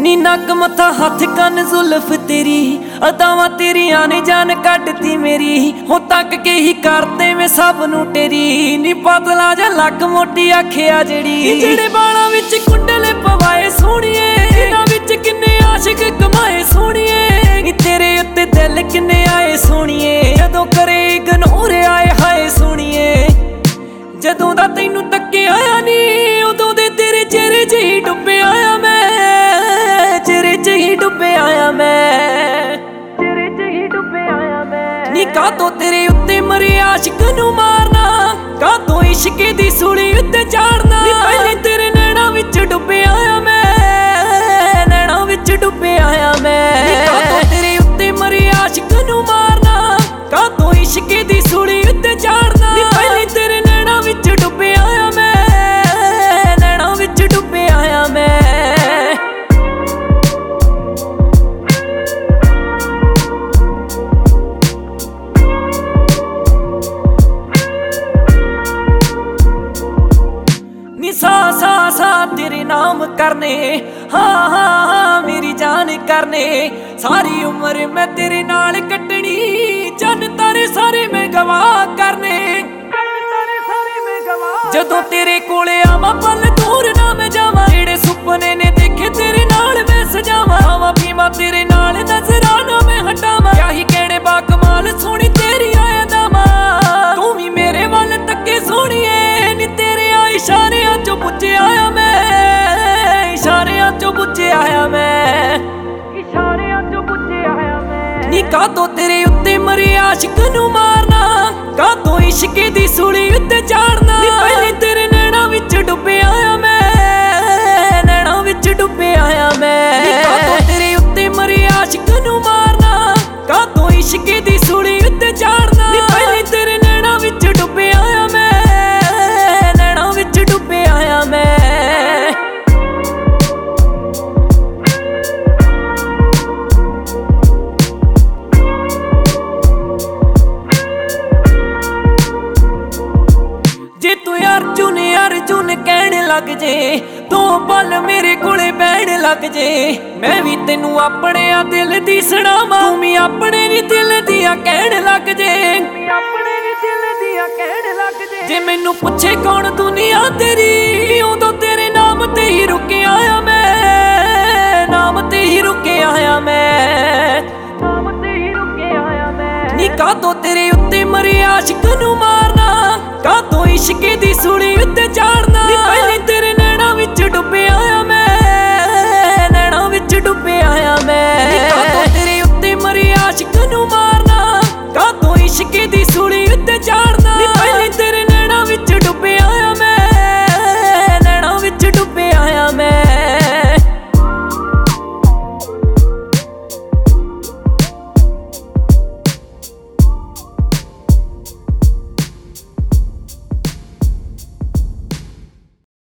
ਨੀ ਨੱਕ ਮੱਥਾ ਹੱਥ ਕੰਨ ਜ਼ੁਲਫ ਤੇਰੀ ਅਦਾਵਾਂ ਤੇਰੀਆਂ ਨੇ ਜਾਨ ਕੱਢਤੀ ਮੇਰੀ ਹੋ ਤੱਕ ਕੇ ਹੀ ਕਰਦੇ ਮੈਂ ਸਭ ਨੂੰ ਤੇਰੀ ਨੀ ਪਤਲਾ ਜਾਂ ਲੱਕ ਮੋਟੀ ਆਖਿਆ ਜਿਹੜੀ ਜਿਹੜੇ ਬਾਲਾਂ ਵਿੱਚ ਕੁੰਡਲੇ ਪਵਾਏ ਸੋਹਣੀਏ ਇਹਨਾਂ ਵਿੱਚ ਕਿੰਨੇ ਆਸ਼ਿਕ ਕਮਾਏ ਸੋਹਣੀਏ ਨੀ ਤੇਰੇ ਉੱਤੇ ਦਿਲ ਕਿੰਨੇ ਆਏ ਸੋਹਣੀਏ ਜਦੋਂ ਕਰੇ ਇਗਨੋਰ ਆਏ ਹਾਏ ਸੋਹਣੀਏ ਜਦੋਂ ਦਾ ਤੈਨੂੰ ਤੱਕਿਆ ਆਇਆ ਨੀ ਉਦੋਂ ਦੇ ਤੇਰੇ ਚਿਹਰੇ 'ਚ ਹੀ ਡੁੱਬਿਆ ਆ ਮੈਂ ਚਿਹਰੇ 'ਚ ਹੀ ਡੁੱਬਿਆ ਆ ਮੈਂ ਚਿਹਰੇ 'ਚ ਹੀ ਡੁੱਬਿਆ ਆ ਮੈਂ ਨੀ ਕਾਹਤੋਂ ਤੇਰੇ ਉੱਤੇ ਮਰੇ ਆਸ਼ਿਕ ਨੂੰ ਮਾਰਨਾ ਕਾਹਤੋਂ ਇਸ਼ਕੇ ਦੀ ਸੂਲੀ ਉੱਤੇ ਚਾੜਨਾ ਨੀ ਪਹਿਲੇ ਤੇਰੇ ਨੈਣਾਂ ਵਿੱਚ ਡੁੱਬਿਆ ਆ ਮੈਂ ਨੈਣਾਂ ਵਿੱਚ ਡੁੱਬਿਆ ਆ ਮੈਂ ਨੀ ਕਾਹਤੋਂ ਤੇਰੇ ਉੱਤੇ ਮਰੇ ਆਸ਼ਿਕ ਨੂੰ ਮਾਰਨਾ ਕਾਹਤੋਂ ਇਸ਼ਕੇ ਦੀ ਸੂਲੀ ਉੱਤੇ ਚਾੜਨਾ ਨੀ ਪਹਿਲੇ ਤੇਰੇ ਨੈਣਾਂ ਵਿੱਚ ਡੁੱਬਿਆ ਆ ਮੈਂ ਨੈਣਾਂ ਵਿੱਚ ਡੁੱਬਿਆ ਆ ਮੈਂ सा तेरे नाम करने हाँ हाँ हाँ मेरी जान करने सारी उम्र मैं तेरे नाल कटनी जन तारे सारे मैं गवाह करने जदों तेरे कोले आवा पल दूर ना मैं जावा जेड़े सुपने ने देखे तेरे नाल मैं सजावा आवा पीवा तेरे नाल नजराना मैं हटावा क्या ही कहने बाकमाल सोनी तेरी आया दावा तू भी मेरे वाल तके सोनिए नी तेरे आ इशारियां चो बुझे आया मैं इशारियां चो बुझे आया मैं इशारियां चो बुझे आया मैं नी काहतों तेरे उत्ते मरे आशिक नू मारना काहतों इश्के दी सूली उत्ते चाड़ना नी पहले तेरे नैणा विच डुबे आया मैं नैणा विच डुबे आया मैं नी काहतों तेरे उत्ते मरे आशिक नू मारना काहतों इश्के दी सूली उत्ते चाड़ना नी पहले तेरे नैणा विच डुबे आया मैं नैणा विच डुबे आया मैं अर्जुन कहने लग जे दो पल मेरे कोले बैठ लग जे मैं भी तेनू अपने दिल दी सुनावा तू भी अपने नी दिल दिया कहने लग जे अपने नी दिल दिया कहने लग जे मैनू पूछे कौन दुनिया तेरी उदों तेरे नाम ते ही रुके आया मैं नाम ते ही रुके आया मैं नाम ते ही रुके आया मैं नी काहतों तेरे उत्ते मरे आशिक नू मारना काहतों इश्के दी सूली उत्ते चाड़ना नी पहले तेरे नैणा विच डुबे